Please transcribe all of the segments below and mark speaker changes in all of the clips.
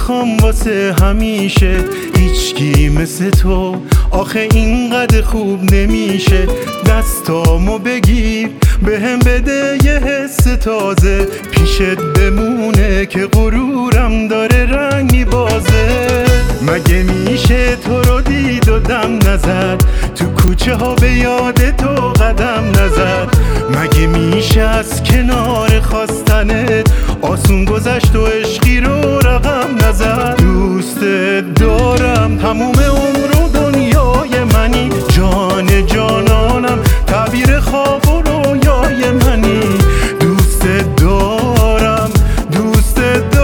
Speaker 1: میخوام واسه همیشه، هیچکی مثل تو آخه اینقدر خوب نمیشه. دستامو بگیر بهم بده یه حس تازه، پیشت بمونه که غرورم داره رنگ میبازه. مگه میشه تو رو دید و دم نزد، تو کوچه ها به یاد تو قدم نزد؟ مگه میشه از کنار خواستنت آسون گذشت و عشقی رو رقم نزد؟ دوست دارم تموم عمر و دنیای منی، جان جانانم تعبیر خواب و رویای منی. دوست دارم دوست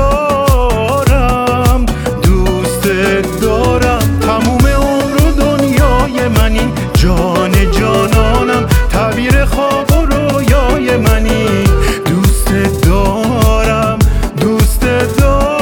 Speaker 1: دارم دوست دارم تموم عمر و دنیای منی، جان جانانم تعبیر خواب و رویای منی. دوست دارم دوست دارم.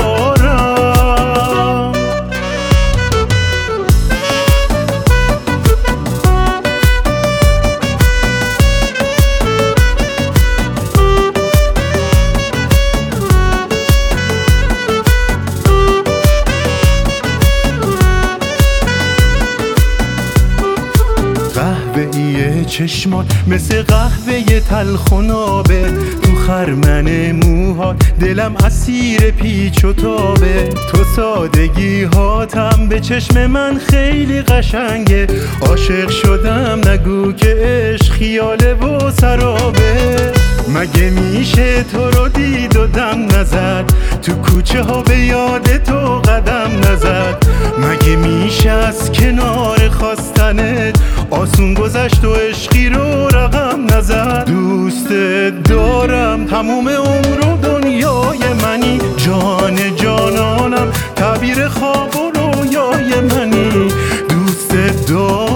Speaker 1: قهوه‌ای چشمات مثل قهوه تلخ و نابه، تو خرمن موهات دلم اسیر پیچ و تابه. تو سادگی هاتم به چشم من خیلی قشنگه، عاشق شدم نگو که عشق خیاله و سرابه. مگه میشه تو رو دید و دم نزد، تو کوچه ها به یاد تو قدم نزد؟ مگه میشه از کنار خواستنت آسون گذشت و عشقی رو رقم نزد؟ دوست دارم تموم عمر و دنیای منی، جان جانانم تعبیر خواب و رویای منی. دوست دارم